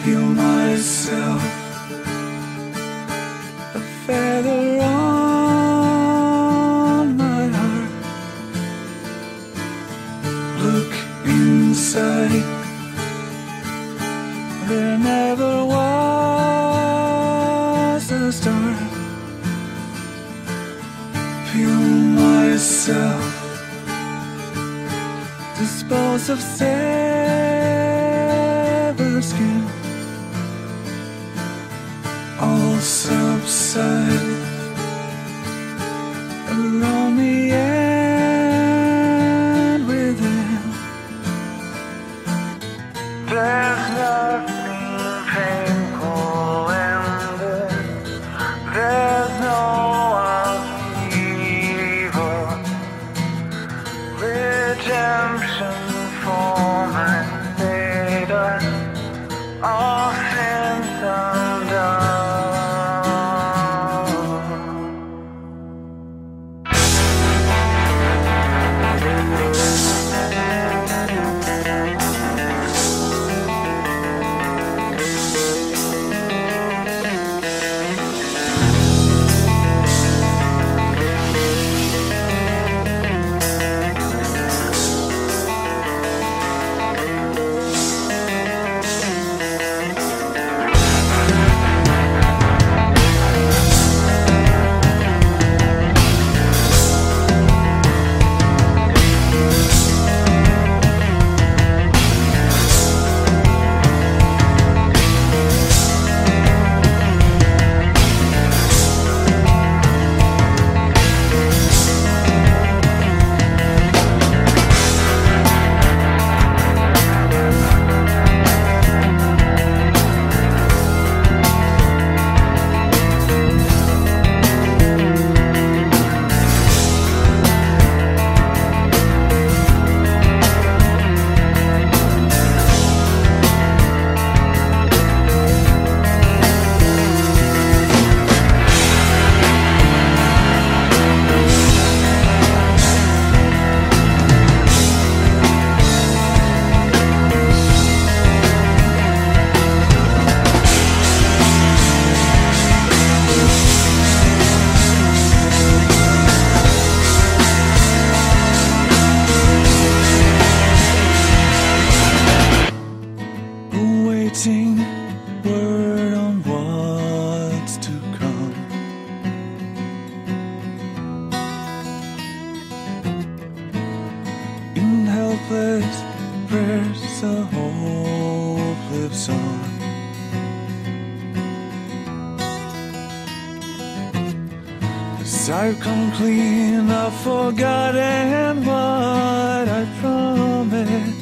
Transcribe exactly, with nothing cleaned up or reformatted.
feel myself a feather on my heart. Look inside, there never was a star. Feel myself dispose of severed skin. All subside around me and within. There's nothing painful in this. There's no upheaval. Redemption for my status. All sins undone. Awaiting word on what's to come. In helpless prayers, a hope lives on. As I've come clean, I've forgotten what I promised.